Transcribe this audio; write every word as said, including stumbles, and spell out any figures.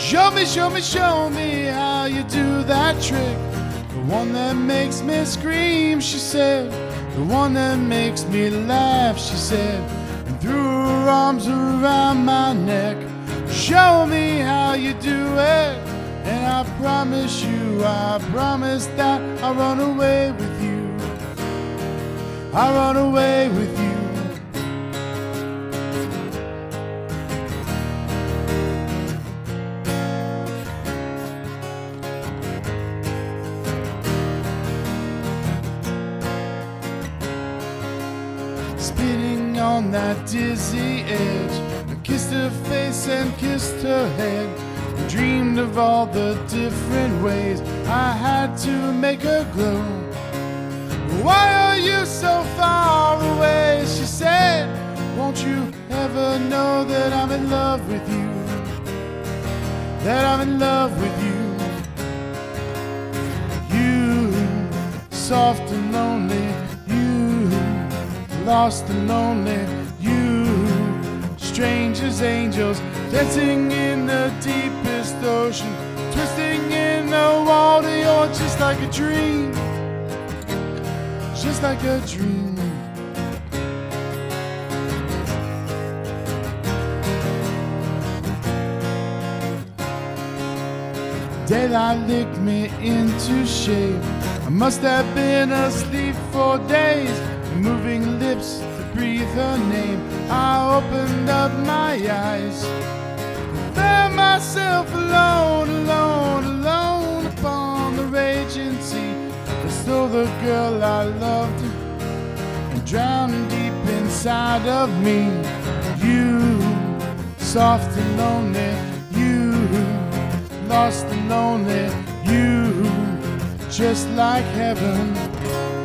Show me, show me, show me how you do that trick. The one that makes me scream, she said. The one that makes me laugh, she said. And threw her arms around my neck. Show me how you do it. And I promise you, I promise that I'll run away with you. I'll run away with you. Spinning on that dizzy edge, I kissed her face and kissed her head, and dreamed of all the different ways I had to make her glow. Why are you so far away? She said, won't you ever know that I'm in love with you? That I'm in love with you. You, soft and lonely. You, lost and lonely. You, strange as angels, dancing in the deepest ocean, twisting in the water. You're just like a dream. Just like a dream. Daylight licked me into shape. I must have been asleep for days, moving lips to breathe her name. I opened up my eyes, found myself alone, alone, alone upon the raging sea. I stole the girl I loved and drowned deep inside of me. You, soft and lonely. You, lost and lonely. You, just like heaven.